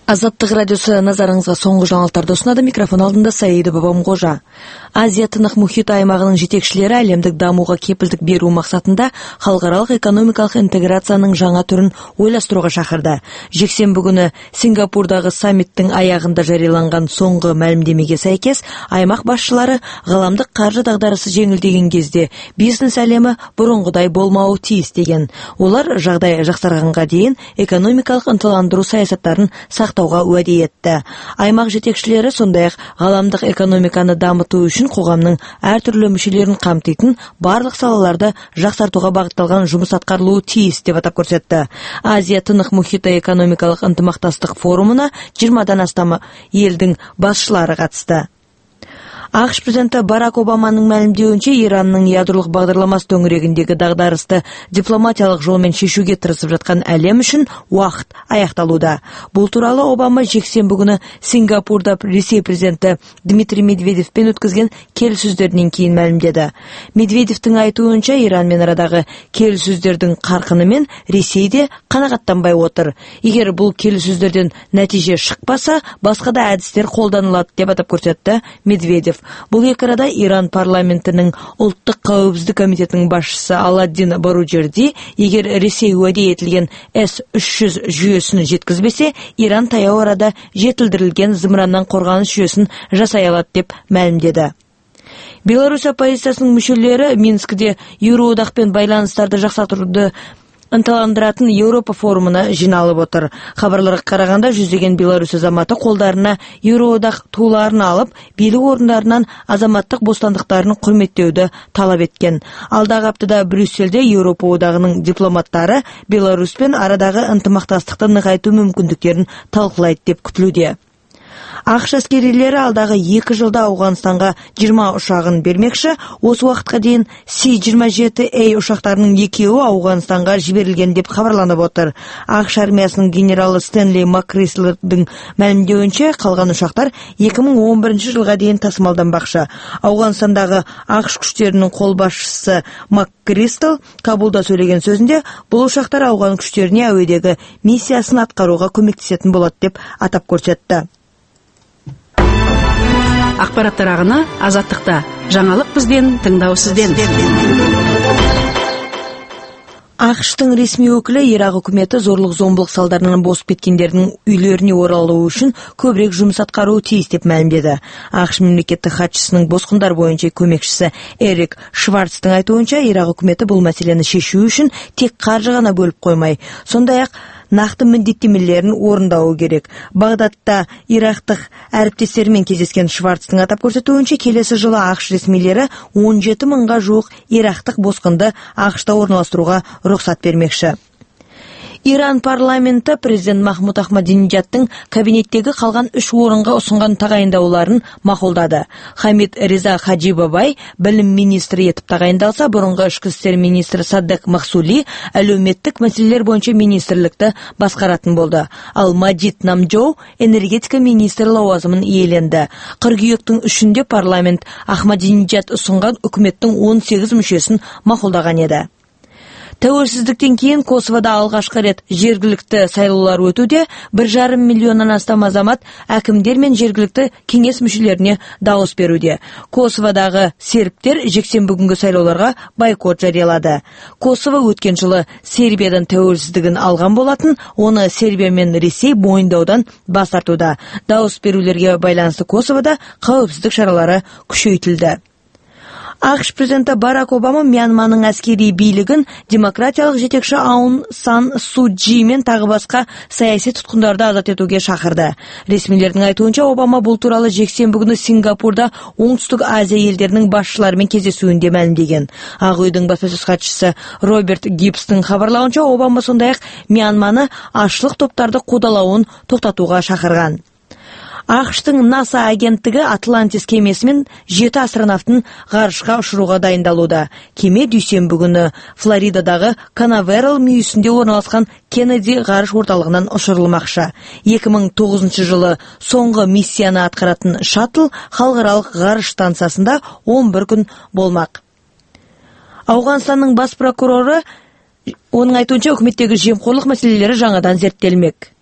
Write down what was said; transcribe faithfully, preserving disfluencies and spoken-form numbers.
Азаттық радиосы назарыңызға соңғы жаңалықтарды ұсынады. Микрофон алдында Саида Бабамқожа. Азия тынық мұхит аймағының жетекшілері әлемдік дамуға кепілдік беру мақсатында халықаралық экономикалық интеграцияның жаңа түрін ойластыруға шақырды. Жексенбі күні Сингапурдағы саммиттің аяғында жарияланған соңғы мәлімдемеге сәйкес, аймақ басшылары ғаламдық қаржы дағдарысы жеңілдеген кезде бизнес әлемі бұрынғыдай болмауы тиіс деген. Олар жағдай жақсарғанға дейін экономикалық ынталандыру саясаттарын сақтауға уәде етті. Аймақ жетекшілері сондай-ақ ғаламдық экономиканы дамыту үшін қоғамның әртүрлі мүшелерін қамтитын барлық салаларды жақсартуға бағытталған жұмыс атқарылуы тиіс деп атап көрсетті. Азия тынық мұхиты экономикалық ынтымақтастық форумына жиырмадан астам елдің басшылары қатысты. ақш президенті Барак Обаманың мәлімдеуінше, Иранның ядролық бағдарламасы төңірегіндегі дағдарысты дипломатиялық жолмен шешуге тырысып жатқан әлем үшін уақыт аяқталуда. Бұл туралы Обама жексенбі күні Сингапурда Ресей президенті Дмитрий Медведевпен өткізген келіссөздерінен кейін мәлімдеді. Медведевтің айтуынша, Иранмен арадағы келіссөздердің қарқынымен Ресей де қанағаттанбай отыр. Егер бұл келіссөздерден нәтиже шықпаса, басқа да әдістер қолданылады деп атап көрсетті Медведев. Бұл екі арада Иран парламентінің ұлттық қауіпсіздік комитетінің басшысы Аладдин Баруджерди, егер Ресей уәде етілген эс үш жүз жүйесін жеткізбесе, Иран таяу арада жетілдірілген зымыраннан қорғаныс жүйесін жасай алады деп мәлімдеді. Беларусь оппозициясының мүшелері Минскіде Еуроодақпен байланыстарды жақсартуды ынталандыратын Еуропа форумына жиналып отыр. Хабарларға қарағанда, жүздеген Беларусь азаматы қолдарына Еуроодақ туларын алып, билік орындарынан азаматтық бостандықтарын құрметтеуді талап еткен. Алдағы аптада Брюссельде Еуропа одағының дипломаттары Беларусьпен арадағы ынтымақтастықты нығайту мүмкіндіктерін талқылайды деп күтілуде. ақш әскерилері алдағы екі жылда Ауғанстанға жиырма ұшағын бермекші. Осы уақытқа дейін Си жиырма жеті эй ұшақтарының екеуі Ауғанстанға жіберілген деп хабарланып отыр. ақш армиясының генералы Стэнли Маккристалдың мәлімдеуінше, қалған ұшақтар екі мың он бірінші жылға дейін тасымалданбақшы. Ауғанстандағы ақш күштерінің қолбасшысы Маккристал Кабулда сөйлеген сөзінде, бұл ұшақтар ауған күштеріне әуедегі миссиясын атқаруға көмектесетін болады деп атап көрсетті. Ақпараттар ағыны Азаттықта. Жаңалық бізден, тыңдау сізден. ақштың ресми өкілі Ирак үкіметі зорлық-зомбылық салдарынан босып кеткендердің үйлеріне оралуы үшін көбірек жұмыс атқаруы тиіс деп мәлімдеді. ақш мемлекеттік хатшысының босқындар бойынша көмекшісі Эрик Шварцтың айтуынша, Ирак үкіметі бұл мәселені шешу үшін тек қаржы ғана бөліп қоймай, сондай-ақ нақты міндеттемелерін орындауы керек. Бағдадта ирактық әріптестерімен кездескен Шварцтың атап көрсетуінше, келесі жылы ақш ресмилері он жеті мыңға жуық ирактық босқынды ақшта орналастыруға рұқсат бермекші. Иран парламенті президент Махмуд Ахмадинеджадтың кабинеттегі қалған үш орынға ұсынған тағайындауларын мақұлдады. Хамид Реза Хаджибабай білім министрі етіп тағайындалса, бұрынғы ішкі істер министрі Саддек Махсули әлеуметтік мәселелер бойынша министрлікті басқаратын болды. Ал Маджид Намджоу энергетика министрі лауазымын иеленді. Қыркүйектің үшінде парламент Ахмадинеджад ұсынған үкіметтің он сегіз мүшесін мақұлдаған еді. Тәуелсіздіктен кейін Косовода алғашқы рет жергілікті сайлаулар өтуде. Бір жарым миллионнан астам азамат әкімдер мен жергілікті кеңес мүшелеріне дауыс беруде. Косоводағы сербтер жексенбі күнгі сайлауларға бойкот жариялады. Косово өткен жылы Сербиядан тәуелсіздігін алған болатын, оны Сербия мен Ресей мойындаудан бас тартуда. Дауыс берулерге байланысты Косовода қауіпсіздік шаралары күшейтілді. ақш президенті Барак Обама Мьянманың әскери билігін демократиялық жетекші Аун Сан Су Чжи мен тағы басқа саяси тұтқындарды азат етуге шақырды. Ресмилердің айтуынша, Обама бұл туралы жексенбі күні Сингапурда Оңтүстік Азия елдерінің басшыларымен кездесуінде мәлімдеген. Ақ үйдің баспасөз хатшысы Роберт Гибстің хабарлауынша, Обама сондай-ақ Мьянманы ашылық топтарды қудалауын тоқтатуға шақырған. ақштың НАСА агенттігі Атлантис кемесімен жеті астронавтын ғарышқа ұшыруға дайындалуда. Кеме дүйсенбі күні Флоридадағы Канаверал мүйісінде орналасқан Кеннеди ғарыш орталығынан ұшырылмақшы. екі мың тоғызыншы жылы соңғы миссияны атқаратын шаттл халықаралық ғарыш станциясында он бір күн болмақ. Ауғанстанның бас прокуроры оның айтуынша, үкіметтегі жемқорлық мәселелері жаңадан зерттелмек.